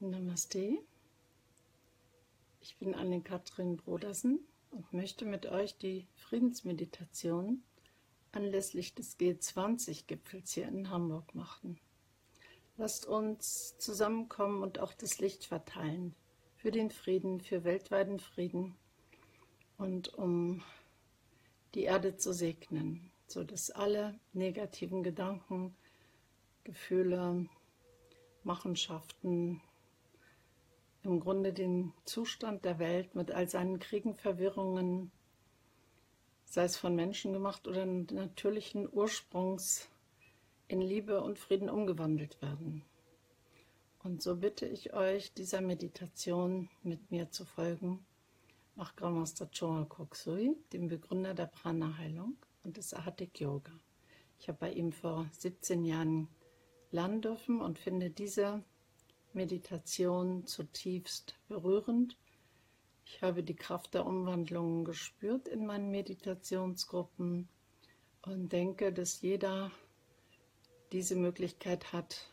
Namaste, ich bin Anne-Kathrin Brodersen und möchte mit euch die Friedensmeditation anlässlich des G20-Gipfels hier in Hamburg machen. Lasst uns zusammenkommen und auch das Licht verteilen für den Frieden, für weltweiten Frieden und um die Erde zu segnen, sodass alle negativen Gedanken, Gefühle, Machenschaften, im Grunde den Zustand der Welt mit all seinen Kriegen, Verwirrungen, sei es von Menschen gemacht oder natürlichen Ursprungs, in Liebe und Frieden umgewandelt werden. Und so bitte ich euch, dieser Meditation mit mir zu folgen, nach Grandmaster Choa Kok Sui, dem Begründer der Prana-Heilung und des Ahatic Yoga. Ich habe bei ihm vor 17 Jahren lernen dürfen und finde diese Meditation zutiefst berührend. Ich habe die Kraft der Umwandlungen gespürt in meinen Meditationsgruppen und denke, dass jeder diese Möglichkeit hat,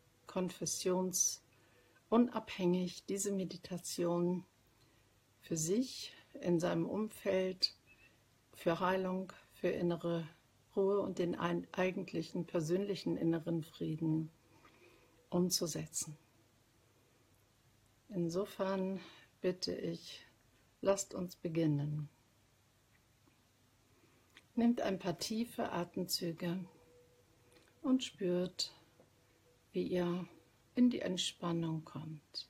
konfessionsunabhängig diese Meditation für sich, in seinem Umfeld, für Heilung, für innere Ruhe und den eigentlichen persönlichen inneren Frieden umzusetzen. Insofern bitte ich, lasst uns beginnen. Nehmt ein paar tiefe Atemzüge und spürt, wie ihr in die Entspannung kommt.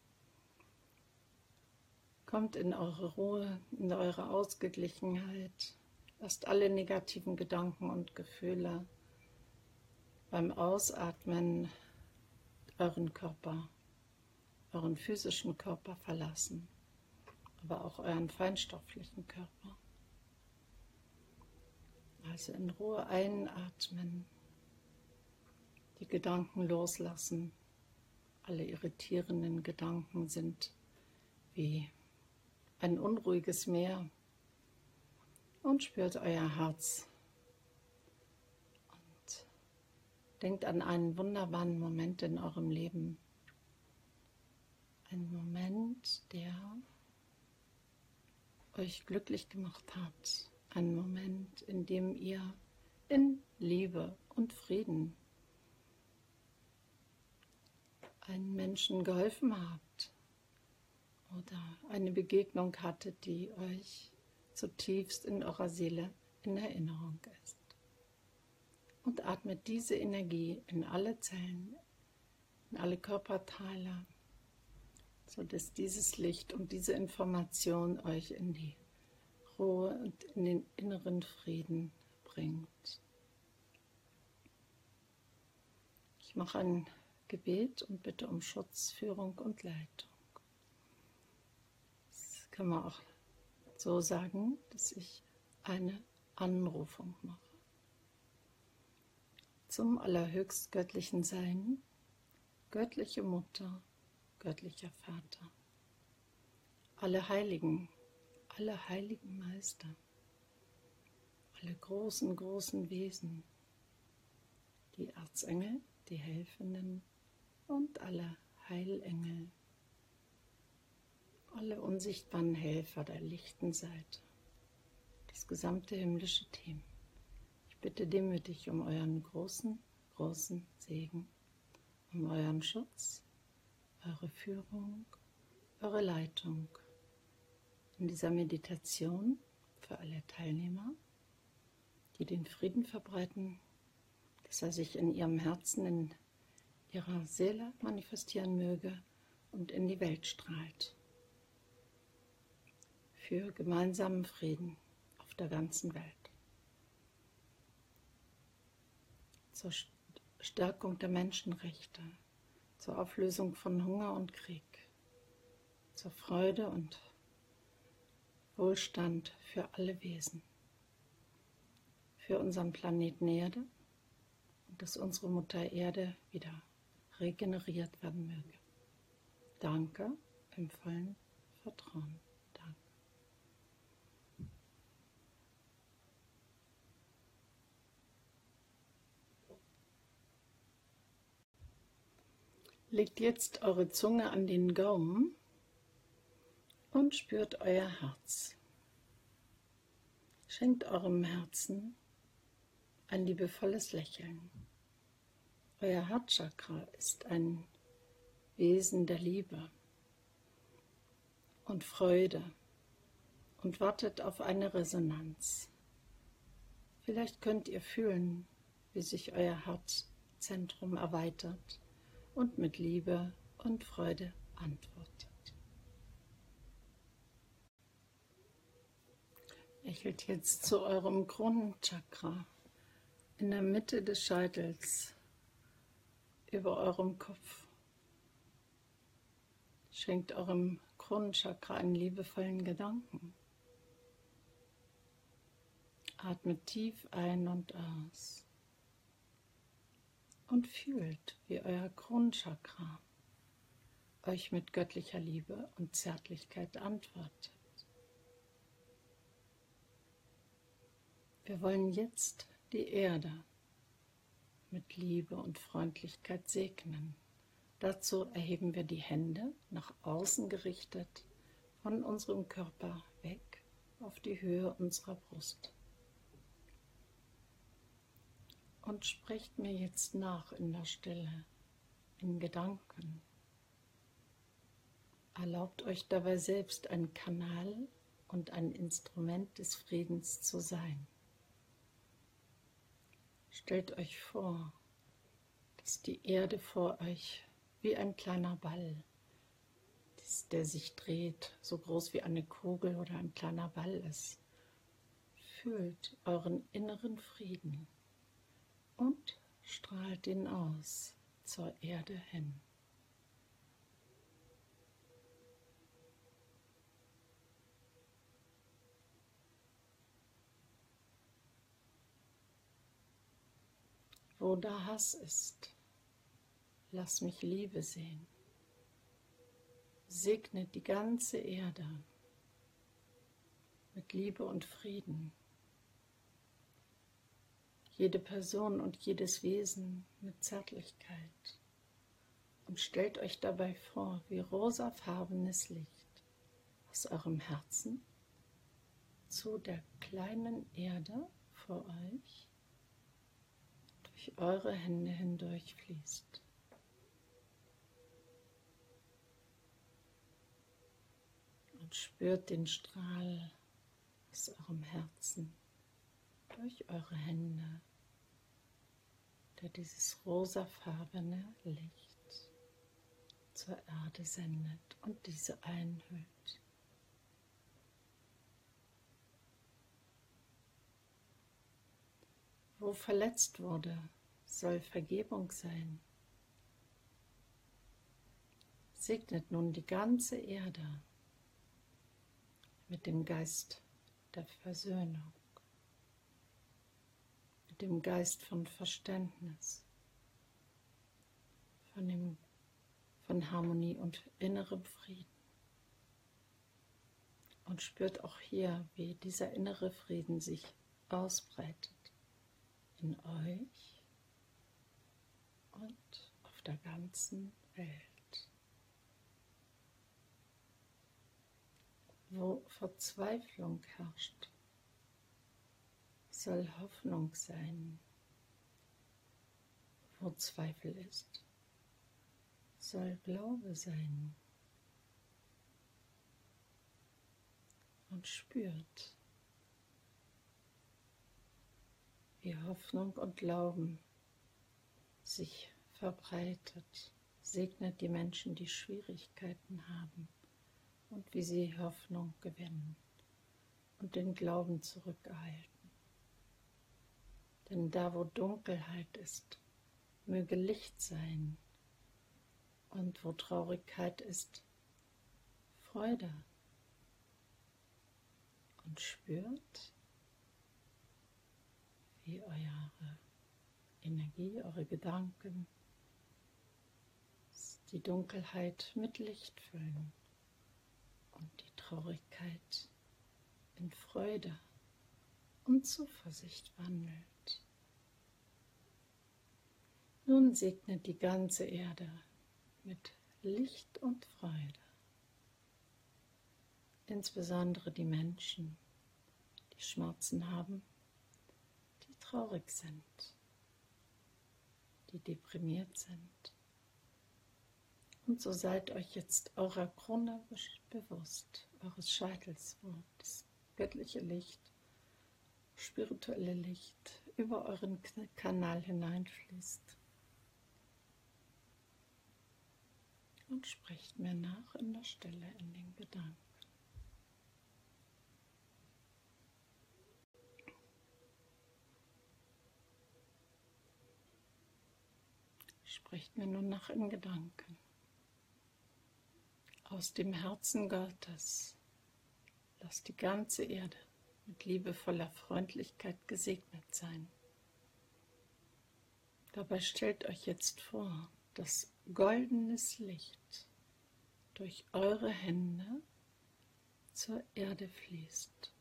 Kommt in eure Ruhe, in eure Ausgeglichenheit. Lasst alle negativen Gedanken und Gefühle beim Ausatmen euren Körper, euren physischen Körper verlassen, aber auch euren feinstofflichen Körper. Also in Ruhe einatmen, die Gedanken loslassen. Alle irritierenden Gedanken sind wie ein unruhiges Meer. Und spürt euer Herz und denkt an einen wunderbaren Moment in eurem Leben. Ein Moment, der euch glücklich gemacht hat. Ein Moment, in dem ihr in Liebe und Frieden einen Menschen geholfen habt oder eine Begegnung hattet, die euch zutiefst in eurer Seele in Erinnerung ist. Und atmet diese Energie in alle Zellen, in alle Körperteile, sodass dieses Licht und diese Information euch in die Ruhe und in den inneren Frieden bringt. Ich mache ein Gebet und bitte um Schutz, Führung und Leitung. Das kann man auch so sagen, dass ich eine Anrufung mache. Zum allerhöchst göttlichen Sein, göttliche Mutter, göttlicher Vater, alle heiligen Meister, alle großen Wesen, die Erzengel, die Helfenden und alle Heilengel, alle unsichtbaren Helfer der lichten Seite, das gesamte himmlische Team. Ich bitte demütig um euren großen Segen, um euren Schutz, eure Führung, eure Leitung in dieser Meditation für alle Teilnehmer, die den Frieden verbreiten, dass er sich in ihrem Herzen, in ihrer Seele manifestieren möge und in die Welt strahlt. Für gemeinsamen Frieden auf der ganzen Welt. Zur Stärkung der Menschenrechte, zur Auflösung von Hunger und Krieg, zur Freude und Wohlstand für alle Wesen, für unseren Planeten Erde und dass unsere Mutter Erde wieder regeneriert werden möge. Danke im vollen Vertrauen. Danke. Legt jetzt eure Zunge an den Gaumen und spürt euer Herz. Schenkt eurem Herzen ein liebevolles Lächeln. Euer Herzchakra ist ein Wesen der Liebe und Freude und wartet auf eine Resonanz. Vielleicht könnt ihr fühlen, wie sich euer Herzzentrum erweitert und mit Liebe und Freude antwortet. Lächelt jetzt zu eurem Kronenchakra in der Mitte des Scheitels über eurem Kopf. Schenkt eurem Kronenchakra einen liebevollen Gedanken. Atmet tief ein und aus und fühlt, wie euer Kronenchakra euch mit göttlicher Liebe und Zärtlichkeit antwortet. Wir wollen jetzt die Erde mit Liebe und Freundlichkeit segnen. Dazu erheben wir die Hände nach außen gerichtet von unserem Körper weg auf die Höhe unserer Brust. Und sprecht mir jetzt nach in der Stille, in Gedanken. Erlaubt euch dabei selbst ein Kanal und ein Instrument des Friedens zu sein. Stellt euch vor, dass die Erde vor euch wie ein kleiner Ball, der sich dreht, so groß wie eine Kugel oder ein kleiner Ball ist. Fühlt euren inneren Frieden und strahlt ihn aus zur Erde hin. Wo da Hass ist, lass mich Liebe sehen. Segnet die ganze Erde mit Liebe und Frieden. Jede Person und jedes Wesen mit Zärtlichkeit. Und stellt euch dabei vor, wie rosafarbenes Licht aus eurem Herzen zu der kleinen Erde vor euch durch eure Hände hindurch fließt. Und spürt den Strahl aus eurem Herzen durch eure Hände, der dieses rosafarbene Licht zur Erde sendet und diese einhüllt. Wo verletzt wurde, soll Vergebung sein. Segnet nun die ganze Erde mit dem Geist der Versöhnung, mit dem Geist von Verständnis, von Harmonie und innerem Frieden. Und spürt auch hier, wie dieser innere Frieden sich ausbreitet in euch und auf der ganzen Welt. Wo Verzweiflung herrscht, soll Hoffnung sein. Wo Zweifel ist, soll Glaube sein. Und spürt, wie Hoffnung und Glauben sich verbreitet. Segnet die Menschen, die Schwierigkeiten haben, und wie sie Hoffnung gewinnen und den Glauben zurückerhalten. Denn da, wo Dunkelheit ist, möge Licht sein, und wo Traurigkeit ist, Freude. Und spürt, wie eure Energie, eure Gedanken die Dunkelheit mit Licht füllen und die Traurigkeit in Freude und Zuversicht wandelt. Nun segnet die ganze Erde mit Licht und Freude. Insbesondere die Menschen, die Schmerzen haben, die traurig sind, die deprimiert sind. Und so seid euch jetzt eurer Krone bewusst, eures Scheitels, wo das göttliche Licht, spirituelle Licht über euren Kanal hineinfließt. Und sprecht mir nach in der Stille, in den Gedanken. Sprecht mir nun nach in Gedanken. Aus dem Herzen Gottes lasst die ganze Erde mit liebevoller Freundlichkeit gesegnet sein. Dabei stellt euch jetzt vor, dass goldenes Licht durch eure Hände zur Erde fließt.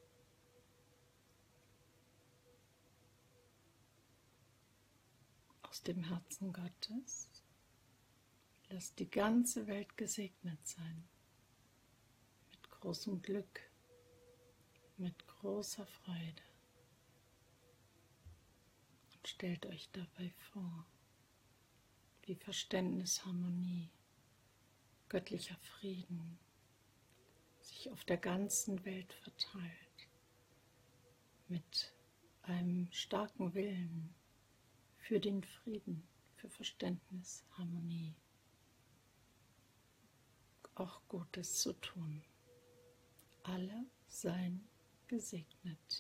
Aus dem Herzen Gottes lasst die ganze Welt gesegnet sein, mit großem Glück, mit großer Freude. Und stellt euch dabei vor, wie Verständnis, Harmonie, göttlicher Frieden sich auf der ganzen Welt verteilt, mit einem starken Willen für den Frieden, für Verständnis, Harmonie, auch Gutes zu tun. Alle seien gesegnet.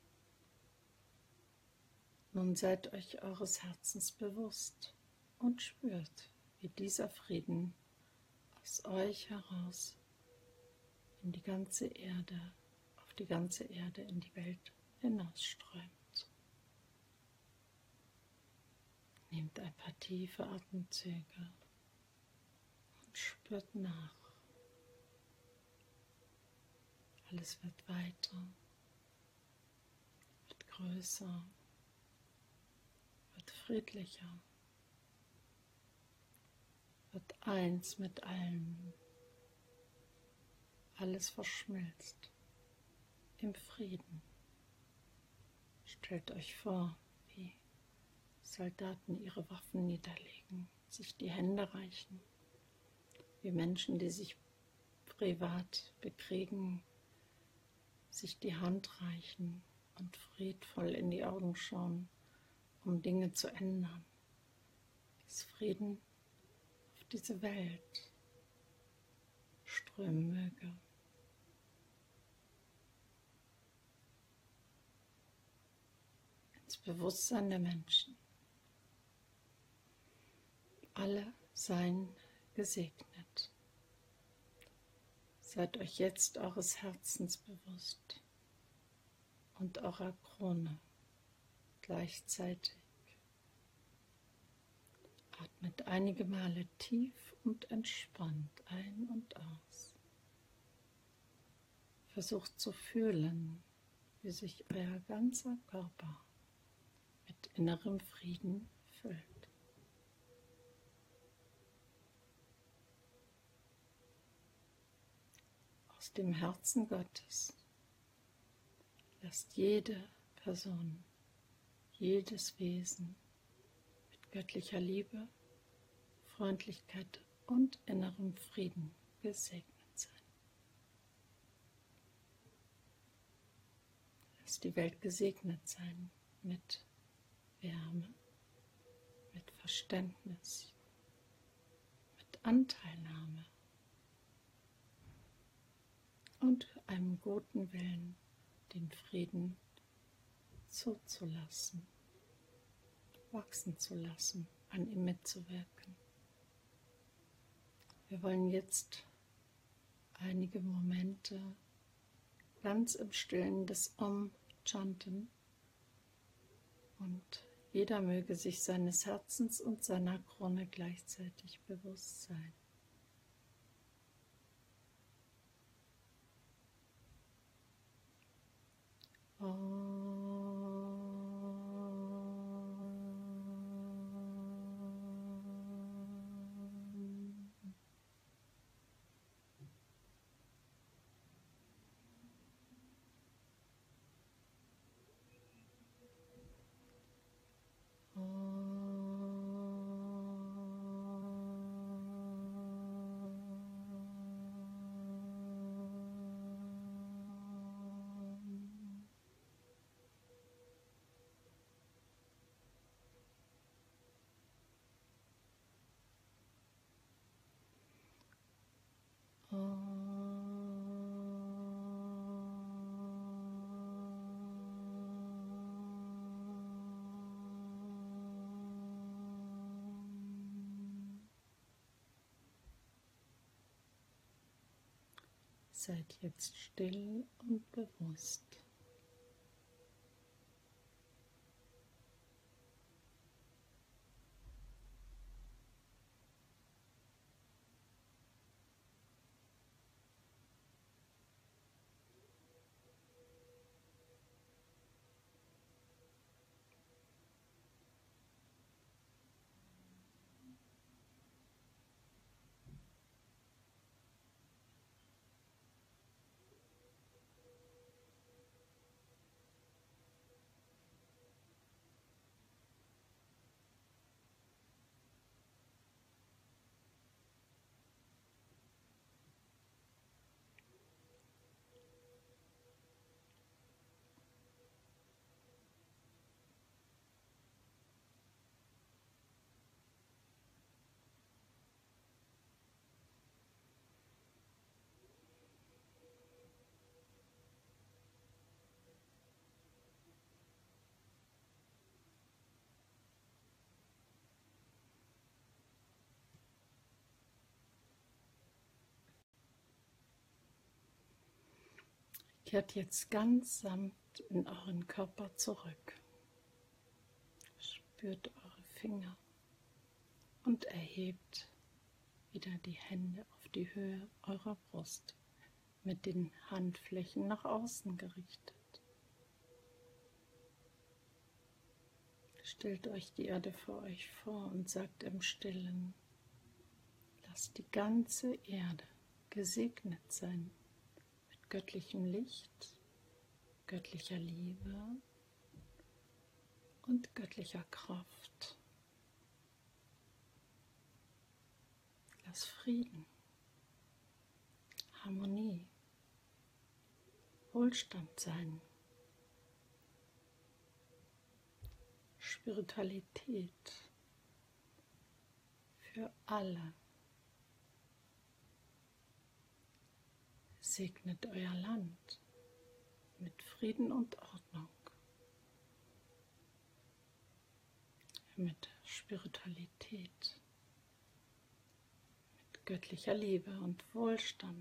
Nun seid euch eures Herzens bewusst und spürt, wie dieser Frieden aus euch heraus in die ganze Erde, auf die ganze Erde, in die Welt hinausströmt. Nehmt ein paar tiefe Atemzüge und spürt nach. Alles wird weiter, wird größer, wird friedlicher, wird eins mit allem. Alles verschmilzt im Frieden. Stellt euch vor, wie Soldaten ihre Waffen niederlegen, sich die Hände reichen, wie Menschen, die sich privat bekriegen, sich die Hand reichen und friedvoll in die Augen schauen, um Dinge zu ändern. Dass Frieden auf diese Welt strömen möge. Ins Bewusstsein der Menschen. Alle seien gesegnet. Seid euch jetzt eures Herzens bewusst und eurer Krone gleichzeitig. Atmet einige Male tief und entspannt ein und aus. Versucht zu fühlen, wie sich euer ganzer Körper mit innerem Frieden füllt. Aus dem Herzen Gottes lasst jede Person, jedes Wesen mit göttlicher Liebe, Freundlichkeit und innerem Frieden gesegnet sein. Lasst die Welt gesegnet sein mit Wärme, mit Verständnis, mit Anteilnahme und einem guten Willen, den Frieden zuzulassen, wachsen zu lassen, an ihm mitzuwirken. Wir wollen jetzt einige Momente ganz im Stillen des Om chanten und jeder möge sich seines Herzens und seiner Krone gleichzeitig bewusst sein. Seid jetzt still und bewusst. Kehrt jetzt ganz sanft in euren Körper zurück. Spürt eure Finger und erhebt wieder die Hände auf die Höhe eurer Brust, mit den Handflächen nach außen gerichtet. Stellt euch die Erde vor euch vor und sagt im Stillen: Lasst die ganze Erde gesegnet sein mit göttlichem Licht, göttlicher Liebe und göttlicher Kraft. Lass Frieden, Harmonie, Wohlstand sein, Spiritualität für alle. Segnet euer Land mit Frieden und Ordnung, mit Spiritualität, mit göttlicher Liebe und Wohlstand.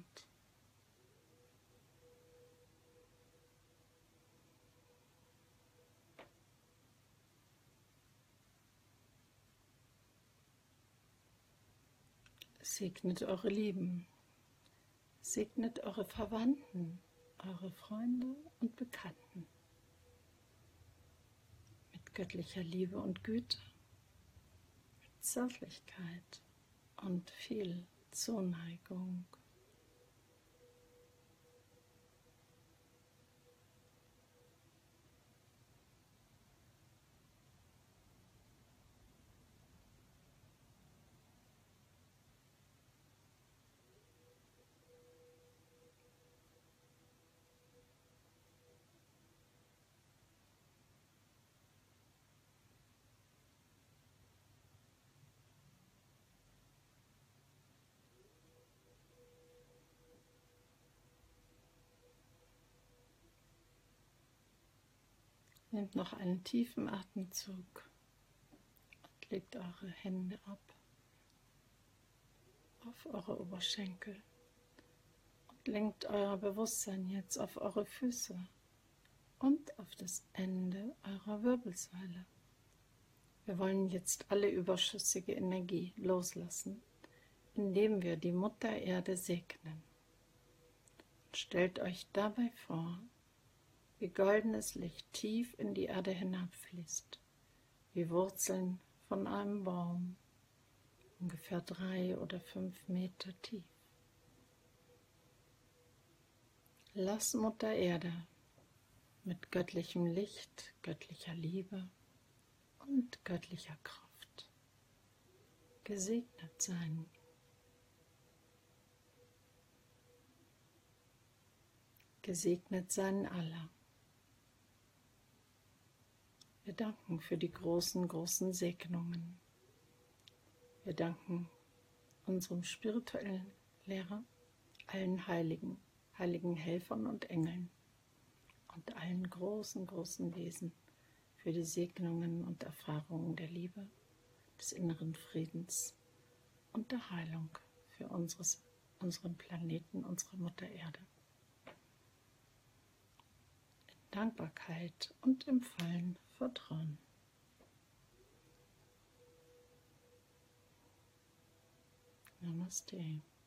Segnet eure Lieben, segnet eure Verwandten, eure Freunde und Bekannten mit göttlicher Liebe und Güte, mit Zärtlichkeit und viel Zuneigung. Nehmt noch einen tiefen Atemzug und legt eure Hände ab auf eure Oberschenkel und lenkt euer Bewusstsein jetzt auf eure Füße und auf das Ende eurer Wirbelsäule. Wir wollen jetzt alle überschüssige Energie loslassen, indem wir die Mutter Erde segnen. Und stellt euch dabei vor, wie goldenes Licht tief in die Erde hinabfließt, wie Wurzeln von einem Baum, ungefähr 3 oder 5 Meter tief. Lass Mutter Erde mit göttlichem Licht, göttlicher Liebe und göttlicher Kraft gesegnet sein. Gesegnet seien alle. Wir danken für die großen Segnungen. Wir danken unserem spirituellen Lehrer, allen heiligen Helfern und Engeln und allen großen Wesen für die Segnungen und Erfahrungen der Liebe, des inneren Friedens und der Heilung für unseren Planeten, unsere Mutter Erde. In Dankbarkeit und im vollen Vertrauen. Namaste.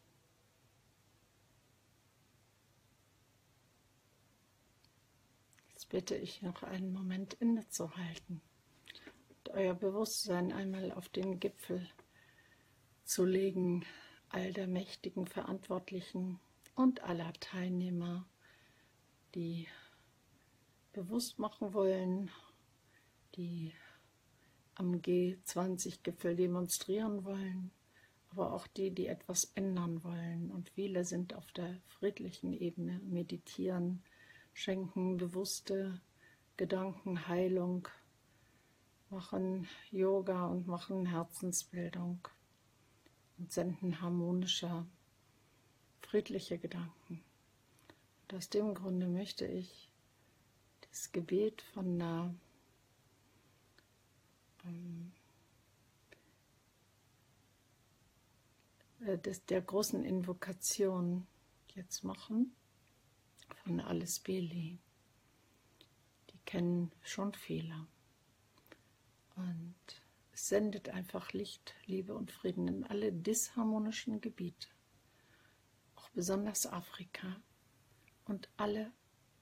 Jetzt bitte ich noch einen Moment innezuhalten und euer Bewusstsein einmal auf den Gipfel zu legen, all der mächtigen Verantwortlichen und aller Teilnehmer, die bewusst machen wollen, die am G20-Gipfel demonstrieren wollen, aber auch die, die etwas ändern wollen. Und viele sind auf der friedlichen Ebene, meditieren, schenken bewusste Gedankenheilung, machen Yoga und machen Herzensbildung und senden harmonische, friedliche Gedanken. Und aus dem Grunde möchte ich das Gebet von der großen Invokation jetzt machen, von Alice Bailey. Die kennen schon viele. Und es sendet einfach Licht, Liebe und Frieden in alle disharmonischen Gebiete, auch besonders Afrika und alle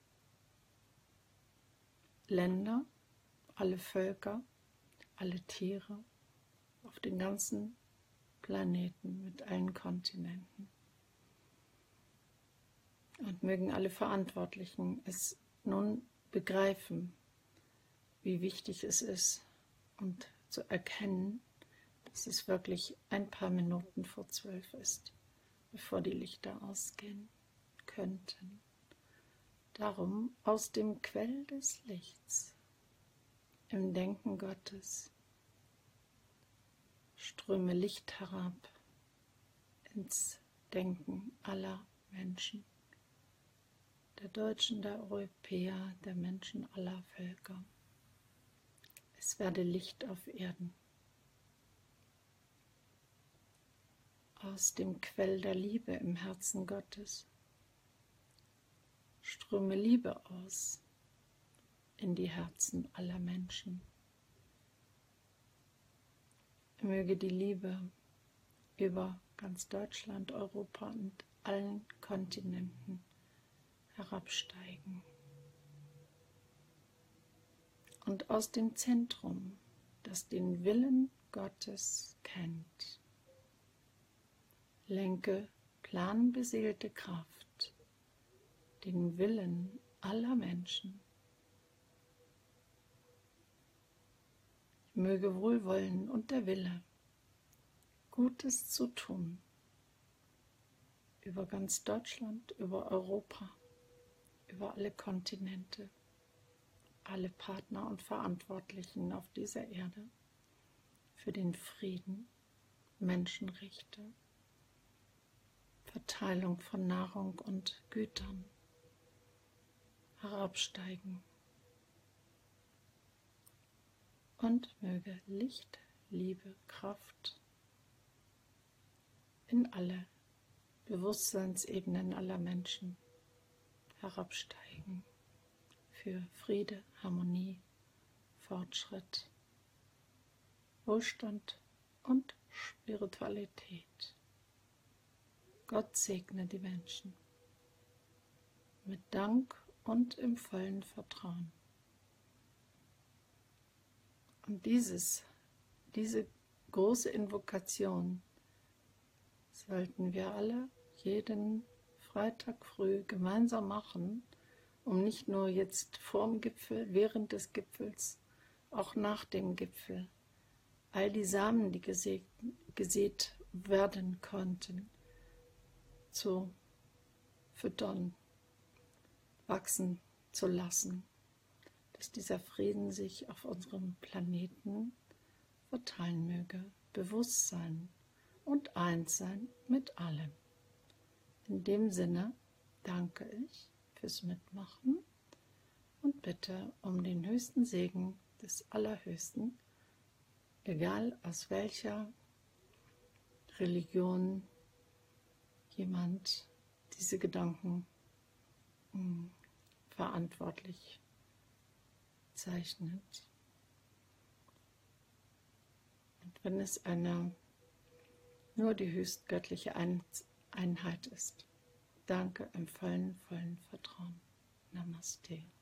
Länder, alle Völker, alle Tiere auf den ganzen Planeten mit allen Kontinenten. Und mögen alle Verantwortlichen es nun begreifen, wie wichtig es ist und zu erkennen, dass es wirklich ein paar Minuten vor 12 ist, bevor die Lichter ausgehen könnten. Darum aus dem Quell des Lichts, im Denken Gottes, ströme Licht herab ins Denken aller Menschen, der Deutschen, der Europäer, der Menschen aller Völker. Es werde Licht auf Erden. Aus dem Quell der Liebe im Herzen Gottes ströme Liebe aus in die Herzen aller Menschen. Möge die Liebe über ganz Deutschland, Europa und allen Kontinenten herabsteigen. Und aus dem Zentrum, das den Willen Gottes kennt, lenke planbeseelte Kraft, den Willen aller Menschen. Möge Wohlwollen und der Wille, Gutes zu tun, über ganz Deutschland, über Europa, über alle Kontinente, alle Partner und Verantwortlichen auf dieser Erde, für den Frieden, Menschenrechte, Verteilung von Nahrung und Gütern herabsteigen. Und möge Licht, Liebe, Kraft in alle Bewusstseinsebenen aller Menschen herabsteigen für Friede, Harmonie, Fortschritt, Wohlstand und Spiritualität. Gott segne die Menschen mit Dank und im vollen Vertrauen. Und diese große Invokation sollten wir alle jeden Freitag früh gemeinsam machen, um nicht nur jetzt vorm Gipfel, während des Gipfels, auch nach dem Gipfel, all die Samen, die gesät werden konnten, zu füttern, wachsen zu lassen, dass dieser Frieden sich auf unserem Planeten verteilen möge, Bewusstsein und eins sein mit allem. In dem Sinne danke ich fürs Mitmachen und bitte um den höchsten Segen des Allerhöchsten, egal aus welcher Religion jemand diese Gedanken verantwortlich zeichnet. Und wenn es nur die höchstgöttliche Einheit ist, danke im vollen Vertrauen. Namaste.